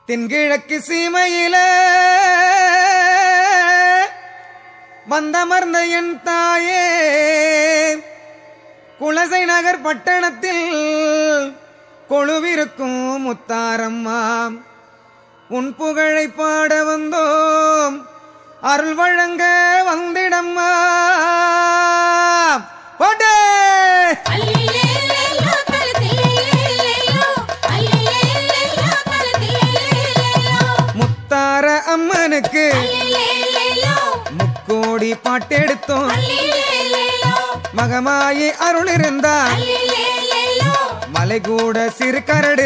தென்கிழக்கு சீமையில வந்தமர்ந்த என் தாயே குலசை நகர் பட்டணத்தில் கொழுவிருக்கும் முத்தாரம்மா உன் புகழை பாட வந்தோம் அருள் வழங்க வந்திடம்மா போட்டே முத்தார அம்மனுக்கு முக்கோடி பாட்டெடுத்தோம் மகமாயி அருள் இருந்தா மலை கூட சிறு கரடு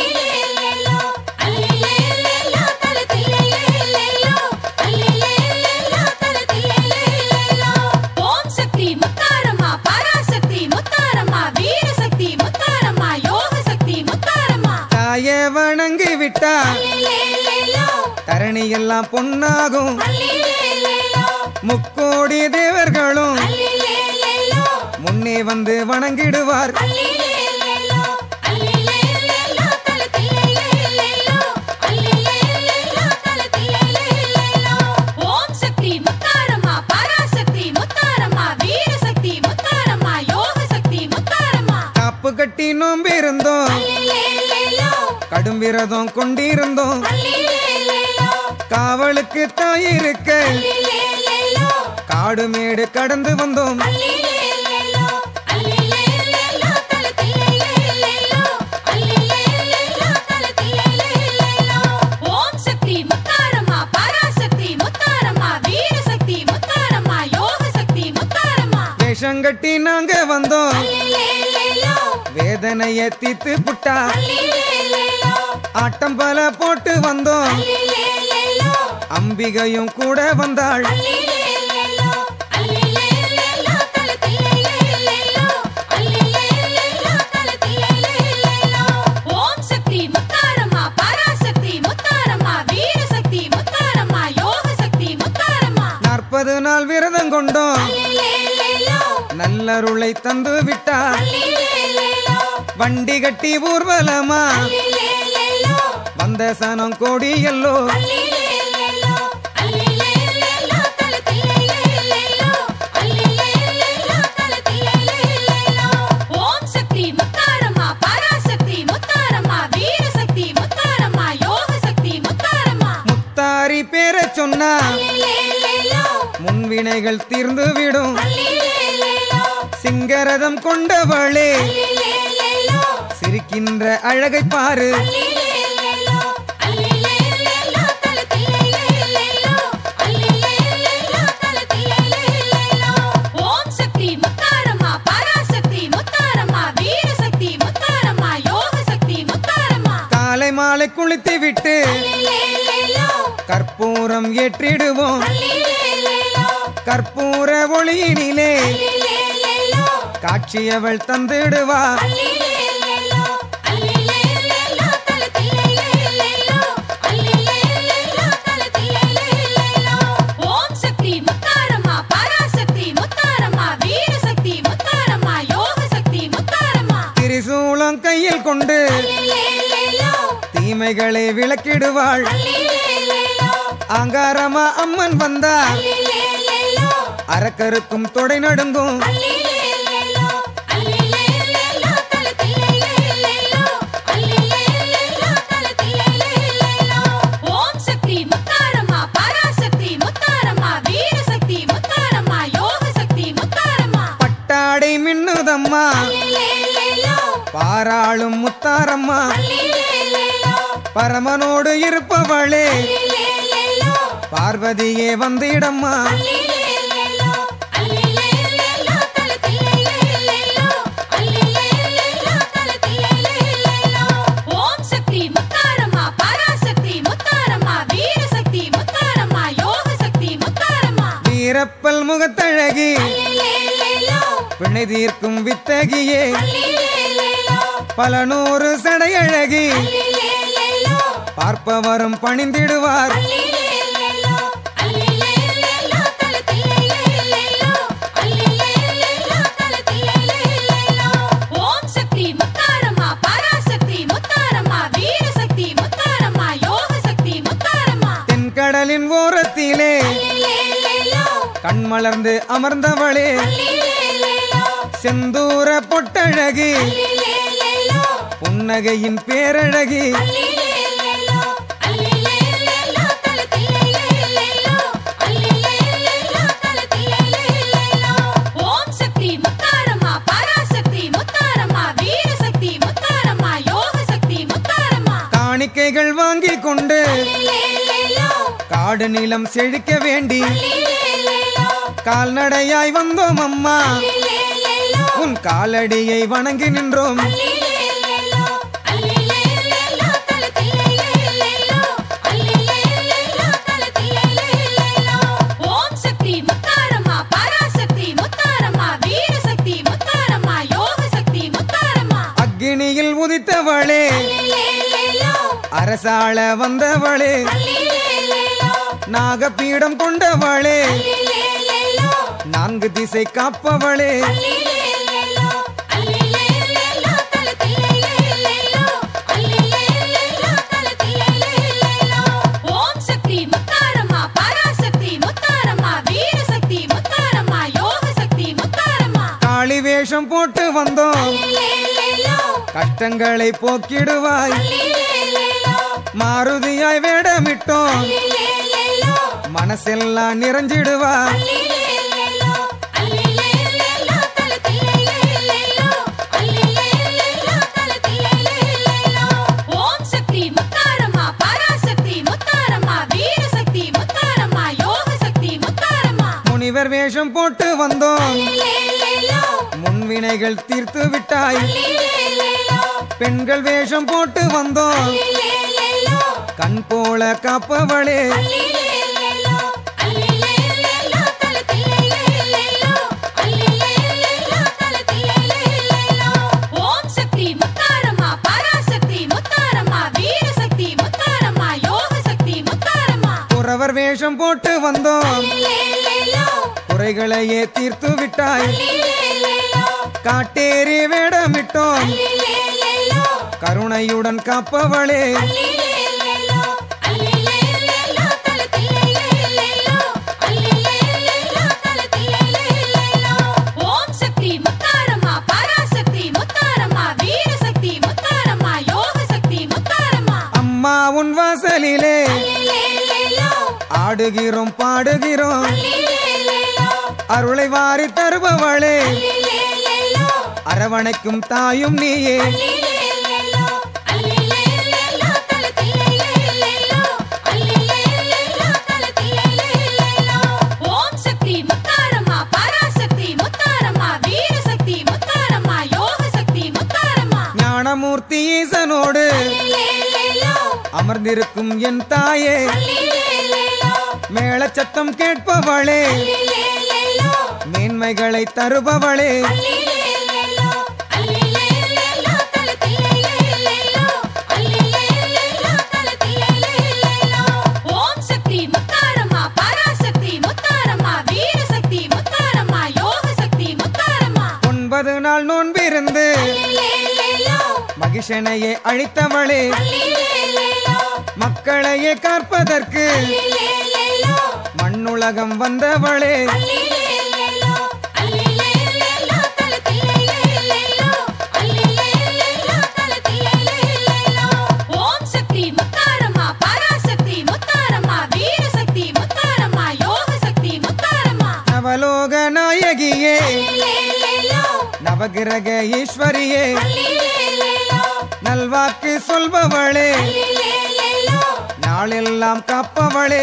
தாயே வணங்கி விட்டா தரணி எல்லாம் பொன்னாகும் முக்கோடி தேவர்களும் முன்னே வந்து வணங்கிடுவார் காப்பு கட்டி நோம்பிருந்தோம் கடும் விரதம் கொண்டிருந்தோம் காவலுக்கு தாயிருக்க காடு மேடு கடந்து வந்தோம் வேஷங்கட்டி நாங்க வந்தோம் வேதனைய தீத்து புட்டா ஆட்டம் பல போட்டு வந்தோம் அம்பிகையும் கூட வந்தாள் நாற்பது நாள் விரதம் கொண்டோம் நல்லருளை தந்து விட்டார் வண்டி கட்டி ஊர்வலமா வந்த சனம் கோடி எல்லோ முத்தாரி பேரை சொன்னா முன்வினைகள் தீர்ந்து விடும் சிங்கரதம் கொண்டவளே சிரிக்கின்ற அழகை பாரு காலை மாலை குளித்து விட்டு கற்பூரம் ஏற்றிடுவோம் கற்பூர ஒளியினிலே காட்சியவள் தந்திடுவா திரிசூலம் கையில் கொண்டு தீமைகளை விளக்கிடுவாள் ஆங்காரமா அம்மன் வந்தாள் அரக்கருக்கும் தொடை நடுங்கும் பட்டாடை மின்னுதம்மா பாராளும் முத்தாரம்மா பரமனோடு இருப்பவளே பார்வதியே வந்திடம்மா வீரப்பல் முகத்தழகி பிணை தீர்க்கும் வித்தகியே பல நூறு சடையழகி பார்ப்பவரும் பணிந்திடுவார் ஓம் சக்தி முத்தாரம்மா பராசக்தி முத்தாரம்மா வீரசக்தி முத்தாரம்மா யோக கடலின் ஓரத்திலே கண்மலர்ந்து அமர்ந்தவளே செந்தூர பொட்டழகி புன்னகையின் பேரழகி காணிக்கைகள் வாங்கி கொண்டு காடு நிலம் செழிக்க வேண்டி கால்நடையாய் வந்தோம் அம்மா உன் காலடியை வணங்கி நின்றோம். அக்னியில் உதித்தவளே அரசாள வந்தவளே நாகபீடம் கொண்டவளே நான்கு திசை காப்பவளே காளி வேஷம் போட்டு வந்தோம் கஷ்டங்களை போக்கிடுவாய் மாருதியாய் வேடமிட்டோம் மனசெல்லாம் நிறைஞ்சிடுவாய். முனிவர் வேஷம் போட்டு வந்தோம் முன்வினைகள் தீர்த்து விட்டாய். பெண்கள் வேஷம் போட்டு வந்தோம் கண் போல காப்பவளே குறவர் வேஷம் போட்டு வந்தோம் குறைகளையே தீர்த்து விட்டாய். காட்டேரி வேடமிட்டோம் கருணையுடன் காப்பவளே அம்மா உன் வாசலிலே ஆடுகிறோம் பாடுகிறோம் அருளை வாரி தருபவளே அரவணைக்கும் தாயும் நீயே. ஞானமூர்த்தி ஈசனோடு அமர்ந்திருக்கும் என் தாயே மேளச்சத்தம் கேட்பவளே மேன்மைகளை தருபவளே ஒன்பது நாள் நோன்பிருந்து மகிஷனையே அழித்தவளே மக்களையே காப்பதற்கு மண்ணுலகம் வந்தவளே நவலோக நாயகியே நவகிரக ஈஸ்வரியே நல்வாக்கு சொல்பவளே நாளெல்லாம் காப்பவளே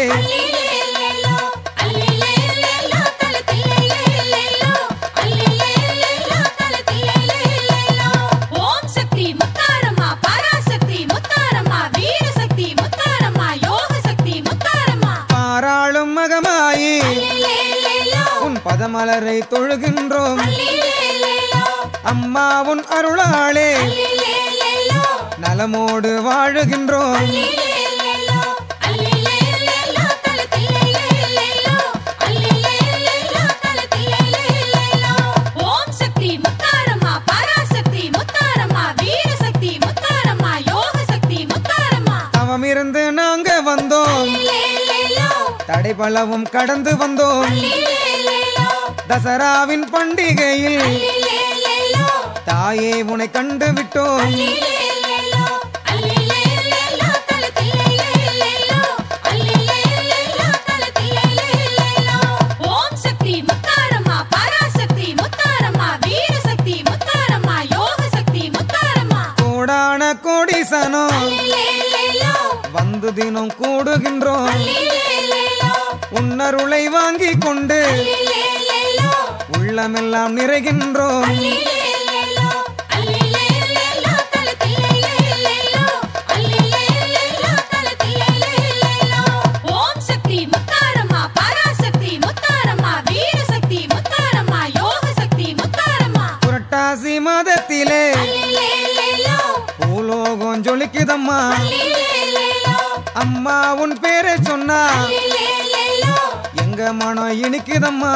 பாராளும் மகமாயி உன் பதமலரை தொழுகின்றோம் அம்மா உன் அருளாளே நலமோடு வாழுகின்றோம். தவமிருந்து நாங்க வந்தோம் தடைபலவும் கடந்து வந்தோம் தசராவின் பண்டிகையில் தாயே உனை கண்டு விட்டோம் கோடிசனோ வந்து தினம் கூடுகின்றோம் உன்னருளை வாங்கி கொண்டு உள்ளமெல்லாம் நிறைகின்றோம் புரட்டாசி மாதத்திலே பூலோகம் ஜொலிக்குதம்மா அம்மா உன் பேரை சொன்னா எங்க மனம் இனிக்குதம்மா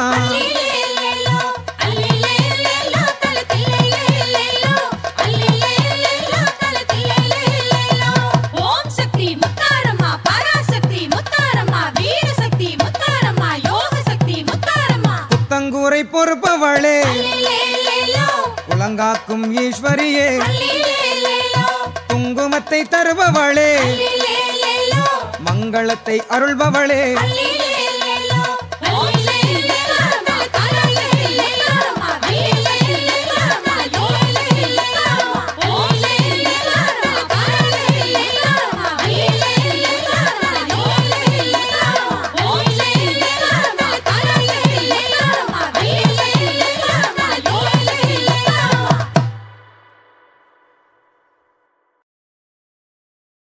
புத்தங்கூரை பொறுப்பவளே குலங்காக்கும் ஈஸ்வரியே குங்குமத்தை தருபவளே மங்களத்தை அருள்பவளே